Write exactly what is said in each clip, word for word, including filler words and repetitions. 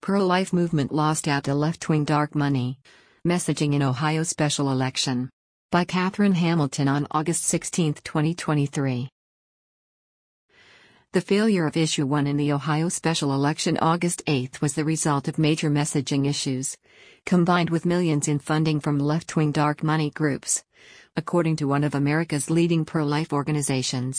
Pro-life movement lost out to left-wing dark money. Messaging in Ohio special election. By Catherine Hamilton on August sixteenth, twenty twenty-three. The failure of Issue one in the Ohio special election August eighth was the result of major messaging issues, combined with millions in funding from left-wing dark money groups, according to one of America's leading pro-life organizations.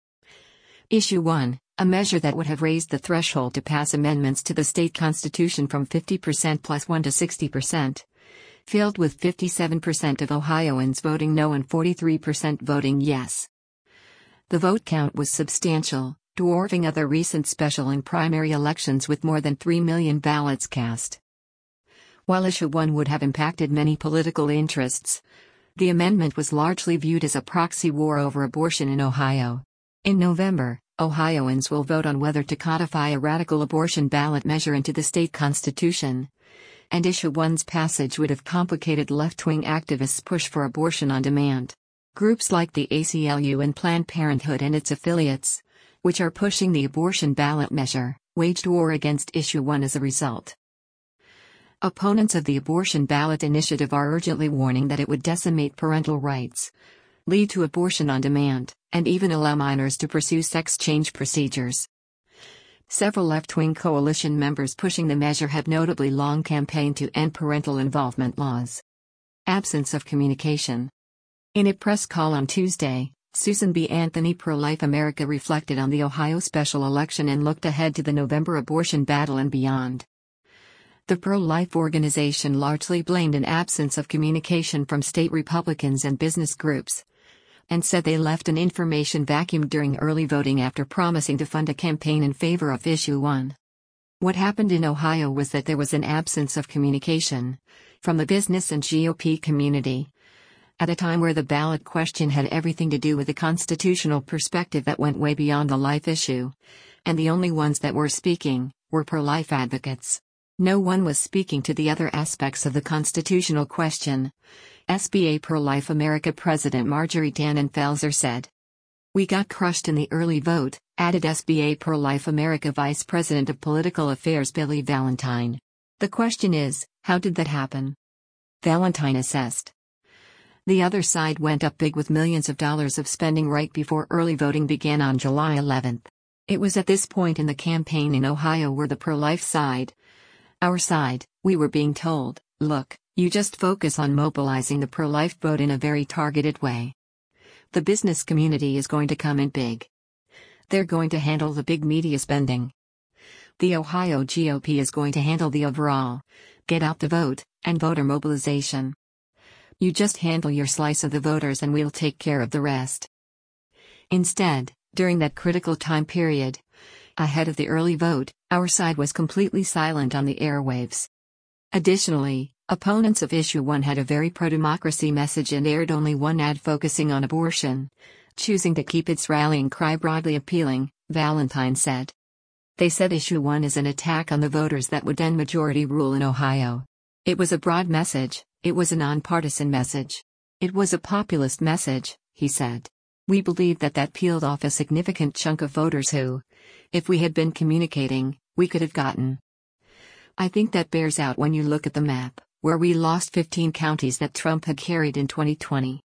Issue one, a measure that would have raised the threshold to pass amendments to the state constitution from fifty percent plus one to sixty percent, failed with fifty-seven percent of Ohioans voting no and forty-three percent voting yes. The vote count was substantial, dwarfing other recent special and primary elections with more than three million ballots cast. While Issue one would have impacted many political interests, the amendment was largely viewed as a proxy war over abortion in Ohio. In November, Ohioans will vote on whether to codify a radical abortion ballot measure into the state constitution, and Issue one's passage would have complicated left-wing activists' push for abortion on demand. Groups like the A C L U and Planned Parenthood and its affiliates, which are pushing the abortion ballot measure, waged war against Issue one as a result. Opponents of the abortion ballot initiative are urgently warning that it would decimate parental rights, lead to abortion on demand, and even allow minors to pursue sex change procedures. Several left-wing coalition members pushing the measure have notably long campaigned to end parental involvement laws. Absence of communication. In a press call on Tuesday, Susan B. Anthony Pro-Life America reflected on the Ohio special election and looked ahead to the November abortion battle and beyond. The pro-life organization largely blamed an absence of communication from state Republicans and business groups, and said they left an information vacuum during early voting after promising to fund a campaign in favor of Issue one. What happened in Ohio was that there was an absence of communication from the business and G O P community, at a time where the ballot question had everything to do with a constitutional perspective that went way beyond the life issue, and the only ones that were speaking were pro-life advocates. No one was speaking to the other aspects of the constitutional question, S B A Pro-Life America President Marjorie Dannenfelser said. We got crushed in the early vote, added S B A Pro-Life America Vice President of Political Affairs Billy Valentine. The question is, how did that happen? Valentine assessed. The other side went up big with millions of dollars of spending right before early voting began on July eleventh. It was at this point in the campaign in Ohio where the pro-life side, our side, we were being told, look, you just focus on mobilizing the pro-life vote in a very targeted way. The business community is going to come in big. They're going to handle the big media spending. The Ohio G O P is going to handle the overall, get out the vote, and voter mobilization. You just handle your slice of the voters and we'll take care of the rest. Instead, during that critical time period, ahead of the early vote, our side was completely silent on the airwaves. Additionally, opponents of Issue one had a very pro-democracy message and aired only one ad focusing on abortion, choosing to keep its rallying cry broadly appealing, Valentine said. They said Issue one is an attack on the voters that would end majority rule in Ohio. It was a broad message, it was a nonpartisan message. It was a populist message, he said. We believe that that peeled off a significant chunk of voters who, if we had been communicating, we could have gotten. I think that bears out when you look at the map, where we lost fifteen counties that Trump had carried in twenty twenty.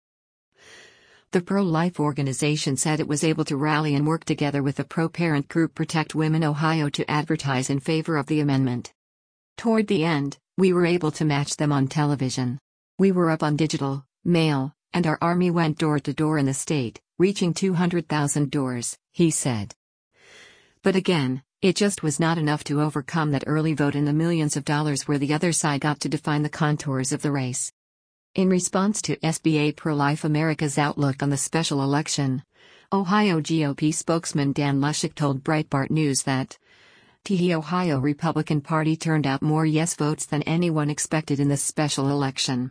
The pro-life organization said it was able to rally and work together with the pro-parent group Protect Women Ohio to advertise in favor of the amendment. Toward the end, we were able to match them on television. We were up on digital, mail, and our army went door to door in the state, reaching two hundred thousand doors, he said. But again, it just was not enough to overcome that early vote and the millions of dollars where the other side got to define the contours of the race. In response to S B A Pro-Life America's outlook on the special election, Ohio G O P spokesman Dan Luschik told Breitbart News that the Ohio Republican Party turned out more yes votes than anyone expected in this special election.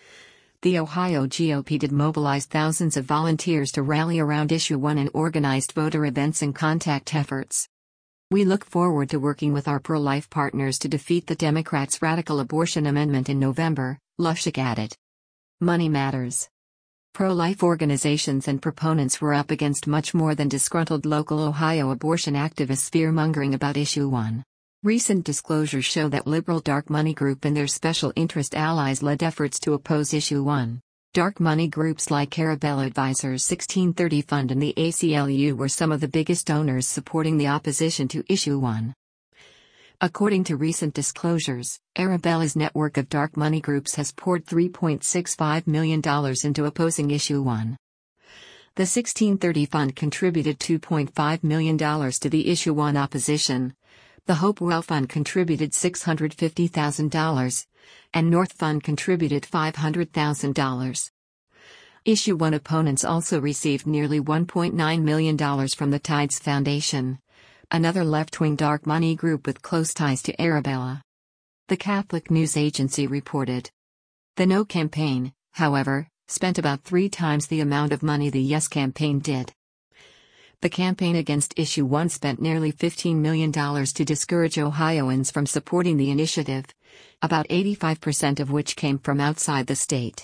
The Ohio G O P did mobilize thousands of volunteers to rally around Issue one and organized voter events and contact efforts. We look forward to working with our pro-life partners to defeat the Democrats' radical abortion amendment in November, Luschik added. Money matters. Pro-life organizations and proponents were up against much more than disgruntled local Ohio abortion activists fear-mongering about Issue one. Recent disclosures show that liberal dark money group and their special interest allies led efforts to oppose Issue one. Dark money groups like Arabella Advisors sixteen thirty Fund and the A C L U were some of the biggest donors supporting the opposition to Issue one. According to recent disclosures, Arabella's network of dark money groups has poured three point six five million dollars into opposing Issue one. The sixteen thirty Fund contributed two point five million dollars to the Issue one opposition. The Hopewell Fund contributed six hundred fifty thousand dollars, and North Fund contributed five hundred thousand dollars. Issue one opponents also received nearly one point nine million dollars from the Tides Foundation, another left-wing dark money group with close ties to Arabella. The Catholic News Agency reported. The No campaign, however, spent about three times the amount of money the Yes campaign did. The campaign against Issue one spent nearly fifteen million dollars to discourage Ohioans from supporting the initiative, about eighty-five percent of which came from outside the state.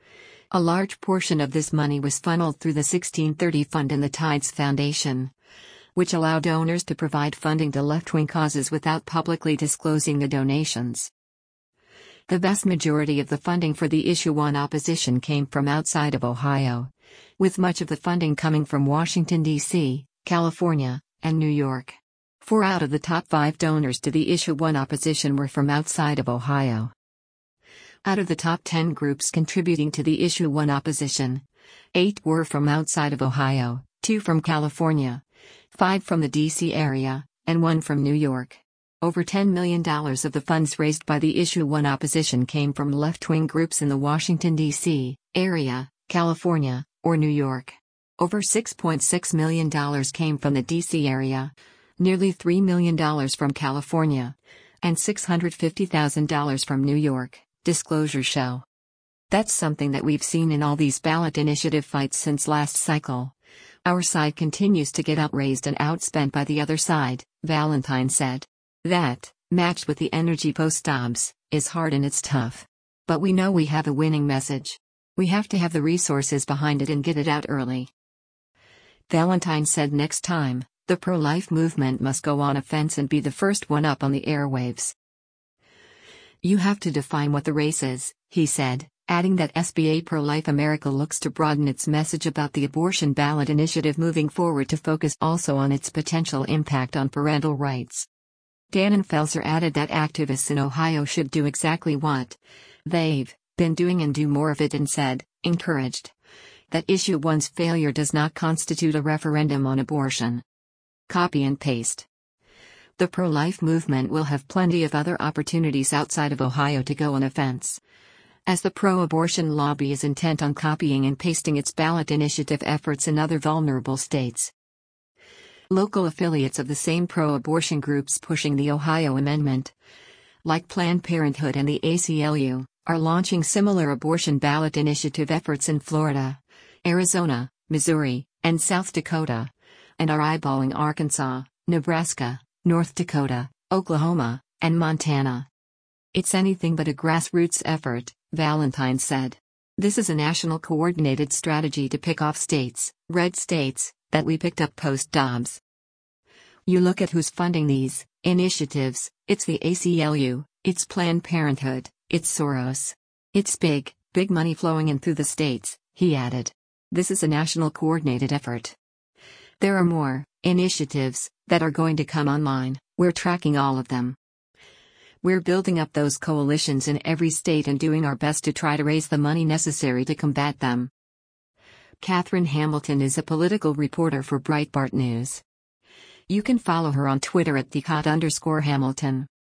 A large portion of this money was funneled through the sixteen thirty Fund and the Tides Foundation, which allow donors to provide funding to left-wing causes without publicly disclosing the donations. The vast majority of the funding for the Issue one opposition came from outside of Ohio, with much of the funding coming from Washington, D C, California, and New York. Four out of the top five donors to the Issue one opposition were from outside of Ohio. Out of the top ten groups contributing to the Issue one opposition, eight were from outside of Ohio, two from California, five from the D C area, and one from New York. Over ten million dollars of the funds raised by the Issue one opposition came from left-wing groups in the Washington, D C area, California, or New York. Over six point six million dollars came from the D C area, nearly three million dollars from California, and six hundred fifty thousand dollars from New York, disclosures show. That's something that we've seen in all these ballot initiative fights since last cycle. Our side continues to get outraised and outspent by the other side, Valentine said. That, matched with the energy post-Dobbs, is hard and it's tough. But we know we have a winning message. We have to have the resources behind it and get it out early. Valentine said next time, the pro-life movement must go on offense and be the first one up on the airwaves. You have to define what the race is, he said, adding that S B A Pro-Life America looks to broaden its message about the abortion ballot initiative moving forward to focus also on its potential impact on parental rights. Dannenfelser added that activists in Ohio should do exactly what they've been doing and do more of it, and said, encouraged, that Issue one's failure does not constitute a referendum on abortion. Copy and paste. The pro-life movement will have plenty of other opportunities outside of Ohio to go on offense, as the pro-abortion lobby is intent on copying and pasting its ballot initiative efforts in other vulnerable states. Local affiliates of the same pro-abortion groups pushing the Ohio Amendment, like Planned Parenthood and the A C L U, are launching similar abortion ballot initiative efforts in Florida, Arizona, Missouri, and South Dakota, and are eyeballing Arkansas, Nebraska, North Dakota, Oklahoma, and Montana. It's anything but a grassroots effort, Valentine said. This is a national coordinated strategy to pick off states, red states, that we picked up post-Dobbs. You look at who's funding these initiatives, it's the A C L U, it's Planned Parenthood, it's Soros. It's big, big money flowing in through the states, he added. This is a national coordinated effort. There are more initiatives that are going to come online, we're tracking all of them. We're building up those coalitions in every state and doing our best to try to raise the money necessary to combat them. Catherine Hamilton is a political reporter for Breitbart News. You can follow her on Twitter at thecot underscore Hamilton.